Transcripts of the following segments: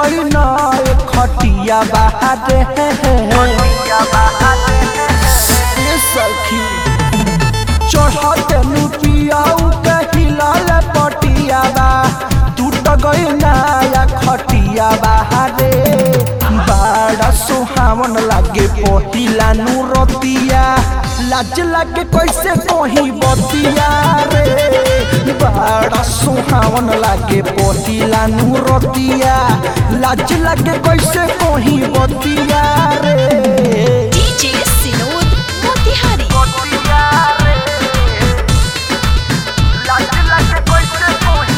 गई ना खटिया बहारे सखी चढ़ते लुटिया के हिलाल पटिया बा टूट गई ना खटिया बहारे बड़ा सुहावन लागे पहिला नुरतिया लाज लागे कैसे कहीं बतिया रे बड़ा सुहावन लागे पहिला नुरतिया लाज लागे कैसे कहीं बतिया रे DJ Sinod Motihari लाज लागे कैसे कहीं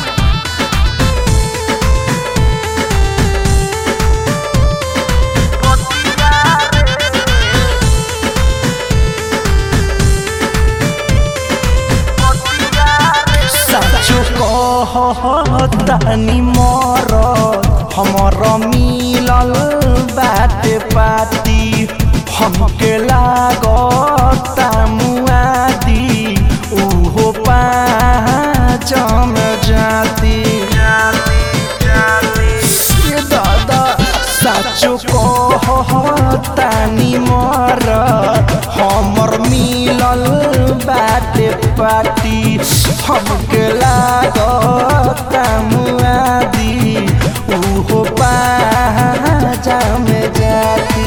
कहतानी मोर हमर मिलल बाटे पाती हमके लागता मुआदी उहो पाँचम जाती दादा साचो कहतानी मोर हमर मिलल बाटे पाती हमके लागता मुआदी उहो पाँचम जाती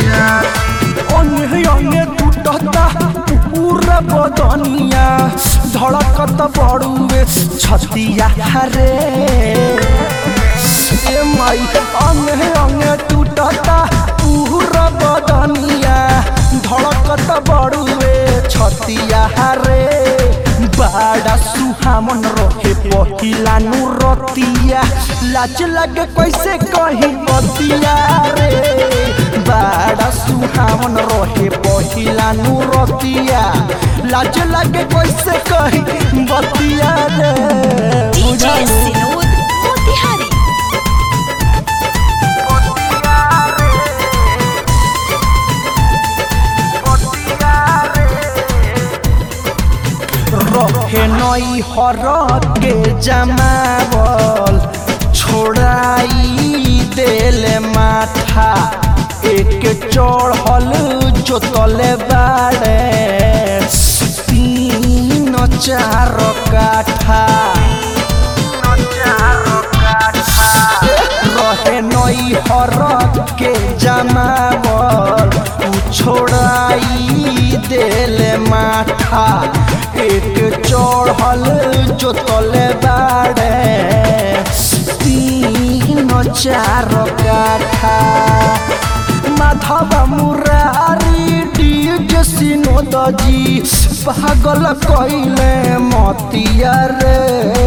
अन्य टूटता पूरा बदनिया धड़कत बड़ुए छतिया रे माई अन्य टूटता पूरा बदनिया धड़कत बड़ुए छतिया रे बड़ा सुहावन रहे पहिला नुरतिया लाज लागे कैसे कहीं बतिया रे बड़ा सुहावन रहे पहिला नुरतिया लाज लागे कैसे कहीं बतिया रे DJ Sinod Motihari रहे नई हर के जमावल छोड़ाई देल माथा एक चढ़ल जोतले बाड़े 3-4 काठा रहे नई हर के जमावल छोड़ाई देल माथा एक चढ़ल जोतले बाड़े 3-4 काठा माधव मुरारी डीजे सिनोद जी पागल कइले मतिया रे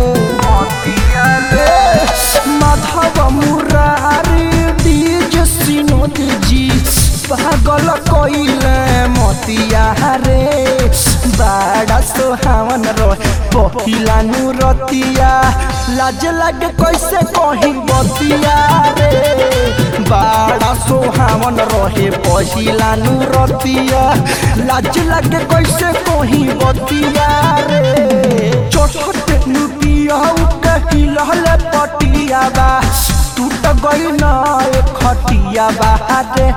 माधव मुरारी डीजे सिनोद जी पागल कइले मतिया रे बड़ा सुहावन रहे पहिला नुरतिया लाज लागे कैसे कहीं बतिया रे बड़ा सुहावन रहे पहिला नुरतिया लाज लागे कैसे कहीं बतिया रे चढ़ते लुटिया के हिलल पटिया बा टूट गई ना खटिया बहारे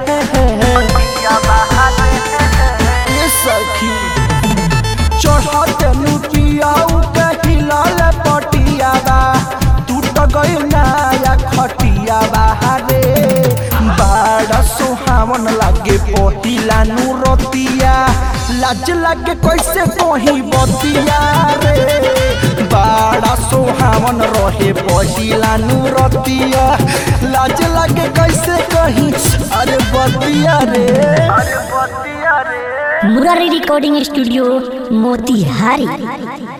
सखी चढ़ते लुटिया के हिलल पटिया बा टूट गई ना खटिया बहारे बड़ा सुहावन लागे पहिला नुरतिया लाज लागे कैसे कहीं बतिया रे बड़ा सुहावन रहे पहिला नुरतिया लाज लागे कैसे कहीं अरे बतिया रे मुरारी रिकॉर्डिंग स्टूडियो मोतिहारी।